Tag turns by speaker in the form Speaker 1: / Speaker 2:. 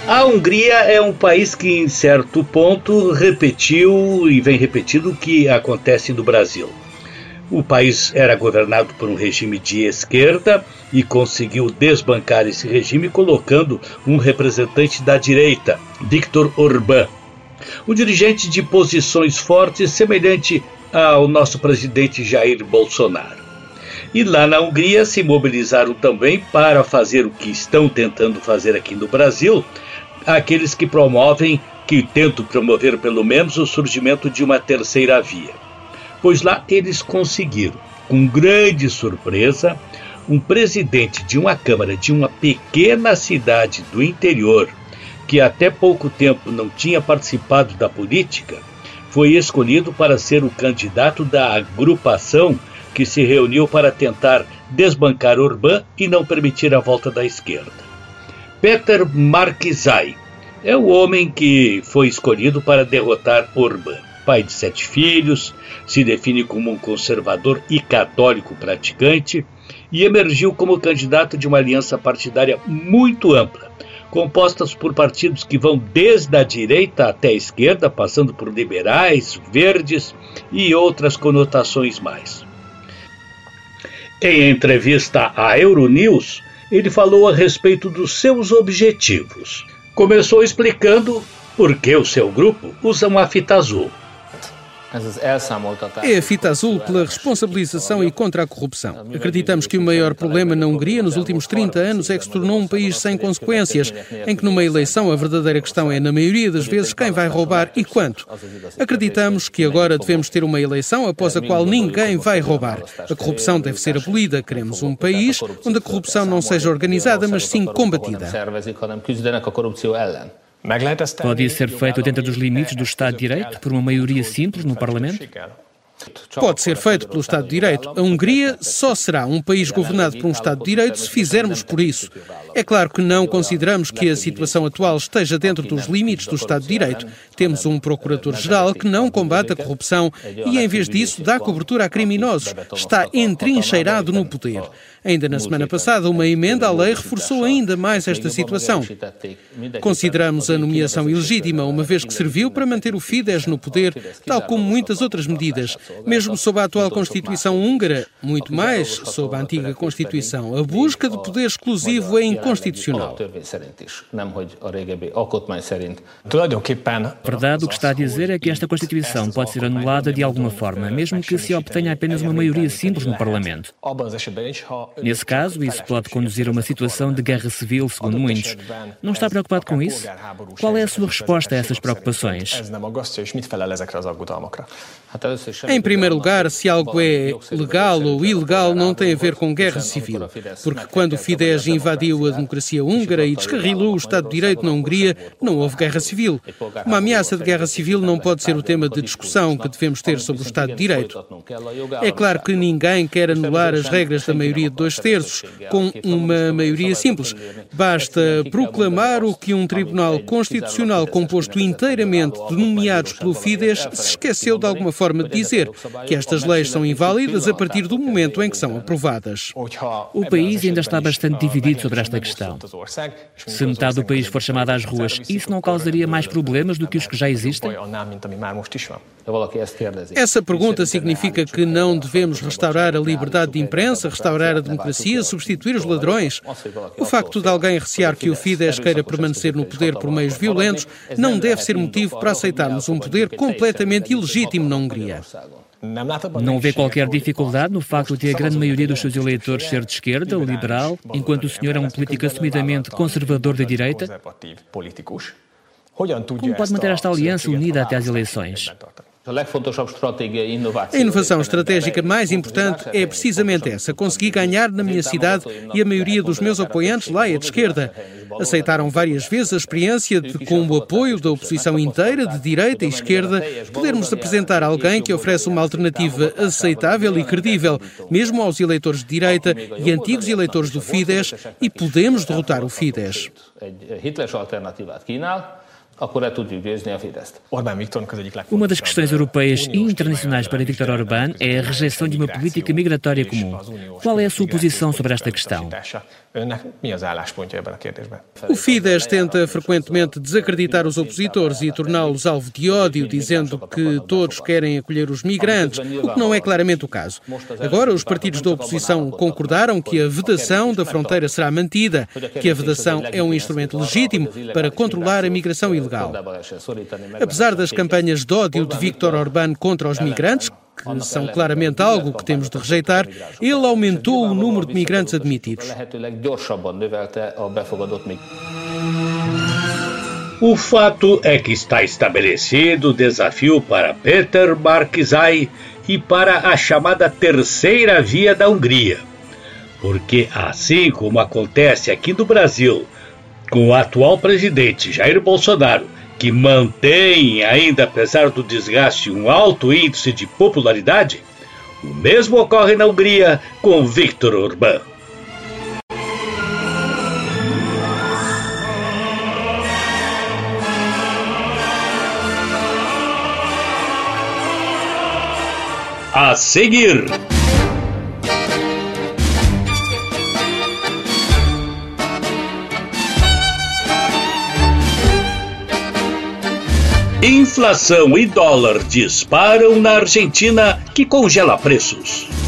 Speaker 1: A Hungria é um país que, em certo ponto, repetiu e vem repetindo o que acontece no Brasil. O país era governado por um regime de esquerda e conseguiu desbancar esse regime colocando um representante da direita, Viktor Orbán, um dirigente de posições fortes semelhante ao nosso presidente Jair Bolsonaro. E lá na Hungria se mobilizaram também para fazer o que estão tentando fazer aqui no Brasil, aqueles que tentam promover pelo menos o surgimento de uma terceira via. Pois lá eles conseguiram, com grande surpresa, um presidente de uma Câmara de uma pequena cidade do interior, que até pouco tempo não tinha participado da política, foi escolhido para ser o candidato da agrupação que se reuniu para tentar desbancar Orbán e não permitir a volta da esquerda. Péter Márki-Zay é o homem que foi escolhido para derrotar Orbán. Pai de 7 filhos, se define como um conservador e católico praticante e emergiu como candidato de uma aliança partidária muito ampla, compostas por partidos que vão desde a direita até a esquerda, passando por liberais, verdes e outras conotações mais. Em entrevista à Euronews, ele falou a respeito dos seus objetivos. Começou explicando por que o seu grupo usa uma fita azul.
Speaker 2: É a fita azul pela responsabilização e contra a corrupção. Acreditamos que o maior problema na Hungria nos últimos 30 anos é que se tornou um país sem consequências, em que numa eleição a verdadeira questão é, na maioria das vezes, quem vai roubar e quanto. Acreditamos que agora devemos ter uma eleição após a qual ninguém vai roubar. A corrupção deve ser abolida. Queremos um país onde a corrupção não seja organizada, mas sim combatida.
Speaker 3: Pode ser feito dentro dos limites do Estado de Direito, por uma maioria simples no Parlamento?
Speaker 2: Pode ser feito pelo Estado de Direito. A Hungria só será um país governado por um Estado de Direito se fizermos por isso. É claro que não consideramos que a situação atual esteja dentro dos limites do Estado de Direito. Temos um Procurador-Geral que não combate a corrupção e, em vez disso, dá cobertura a criminosos. Está entrincheirado no poder. Ainda na semana passada, uma emenda à lei reforçou ainda mais esta situação. Consideramos a nomeação ilegítima, uma vez que serviu para manter o Fidesz no poder, tal como muitas outras medidas. Mesmo sob a atual Constituição húngara, muito mais sob a antiga Constituição, a busca de poder exclusivo é inconstitucional.
Speaker 3: Verdade, o que está a dizer é que esta Constituição pode ser anulada de alguma forma, mesmo que se obtenha apenas uma maioria simples no Parlamento. Nesse caso, isso pode conduzir a uma situação de guerra civil, segundo muitos. Não está preocupado com isso? Qual é a sua resposta a essas preocupações?
Speaker 2: Em primeiro lugar, se algo é legal ou ilegal, não tem a ver com guerra civil. Porque quando o Fidesz invadiu a democracia húngara e descarrilou o Estado de Direito na Hungria, não houve guerra civil. Uma ameaça de guerra civil não pode ser o tema de discussão que devemos ter sobre o Estado de Direito. É claro que ninguém quer anular as regras da maioria de 2/3 com uma maioria simples. Basta proclamar o que um tribunal constitucional composto inteiramente de nomeados pelo Fidesz se esqueceu de alguma forma de dizer, que estas leis são inválidas a partir do momento em que são aprovadas.
Speaker 3: O país ainda está bastante dividido sobre esta questão. Se metade do país for chamada às ruas, isso não causaria mais problemas do que os que já existem?
Speaker 2: Essa pergunta significa que não devemos restaurar a liberdade de imprensa, restaurar a democracia, substituir os ladrões? O facto de alguém recear que o Fidesz queira permanecer no poder por meios violentos não deve ser motivo para aceitarmos um poder completamente ilegítimo na Hungria.
Speaker 3: Não vê qualquer dificuldade no facto de a grande maioria dos seus eleitores ser de esquerda ou liberal, enquanto o senhor é um político assumidamente conservador da direita? Como pode manter esta aliança unida até às eleições?
Speaker 2: A inovação estratégica mais importante é precisamente essa: conseguir ganhar na minha cidade e a maioria dos meus apoiantes lá é de esquerda. Aceitaram várias vezes a experiência de, com o apoio da oposição inteira, de direita e esquerda, podermos apresentar alguém que oferece uma alternativa aceitável e credível, mesmo aos eleitores de direita e antigos eleitores do Fidesz, e podemos derrotar o Fidesz.
Speaker 3: Uma das questões europeias e internacionais para Viktor Orbán é a rejeição de uma política migratória comum. Qual é a sua posição sobre esta questão?
Speaker 2: O Fidesz tenta frequentemente desacreditar os opositores e torná-los alvo de ódio, dizendo que todos querem acolher os migrantes, o que não é claramente o caso. Agora, os partidos da oposição concordaram que a vedação da fronteira será mantida, que a vedação é um instrumento legítimo para controlar a migração ilegal. Apesar das campanhas de ódio de Viktor Orbán contra os migrantes, que são claramente algo que temos de rejeitar, ele aumentou o número de migrantes admitidos.
Speaker 1: O fato é que está estabelecido o desafio para Péter Márki-Zay e para a chamada terceira via da Hungria. Porque, assim como acontece aqui no Brasil, com o atual presidente Jair Bolsonaro, que mantém, ainda apesar do desgaste, um alto índice de popularidade, o mesmo ocorre na Hungria com Viktor Orbán. A seguir... Inflação e dólar disparam na Argentina, que congela preços.